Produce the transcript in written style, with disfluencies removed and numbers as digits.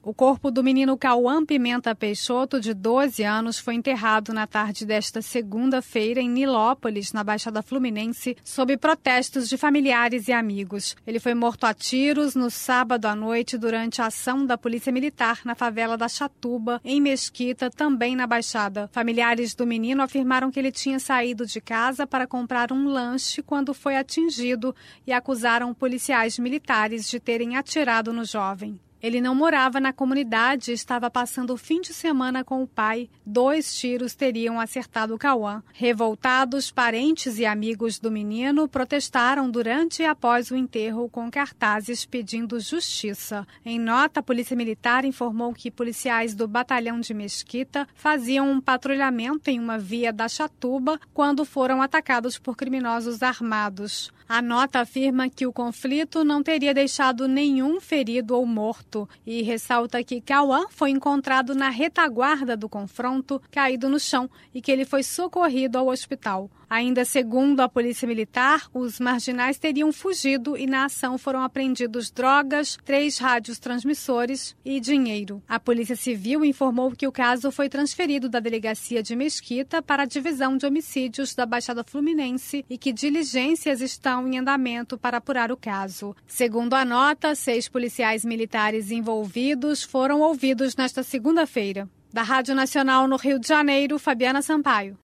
O corpo do menino Cauã Pimenta Peixoto, de 12 anos, foi enterrado na tarde desta segunda-feira em Nilópolis, na Baixada Fluminense, sob protestos de familiares e amigos. Ele foi morto a tiros no sábado à noite durante a ação da Polícia Militar na favela da Chatuba, em Mesquita, também na Baixada. Familiares do menino afirmaram que ele tinha saído de casa para comprar um lanche quando foi atingido e acusaram policiais militares de terem atirado no jovem. Ele não morava na comunidade e estava passando o fim de semana com o pai. 2 tiros teriam acertado o Cauã. Revoltados, parentes e amigos do menino protestaram durante e após o enterro com cartazes pedindo justiça. Em nota, a Polícia Militar informou que policiais do Batalhão de Mesquita faziam um patrulhamento em uma via da Chatuba quando foram atacados por criminosos armados. A nota afirma que o conflito não teria deixado nenhum ferido ou morto e ressalta que Cauã foi encontrado na retaguarda do confronto, caído no chão, e que ele foi socorrido ao hospital. Ainda segundo a Polícia Militar, os marginais teriam fugido e na ação foram apreendidos drogas, 3 rádios transmissores e dinheiro. A Polícia Civil informou que o caso foi transferido da Delegacia de Mesquita para a Divisão de Homicídios da Baixada Fluminense e que diligências estão em andamento para apurar o caso. Segundo a nota, 6 policiais militares envolvidos foram ouvidos nesta segunda-feira. Da Rádio Nacional no Rio de Janeiro, Fabiana Sampaio.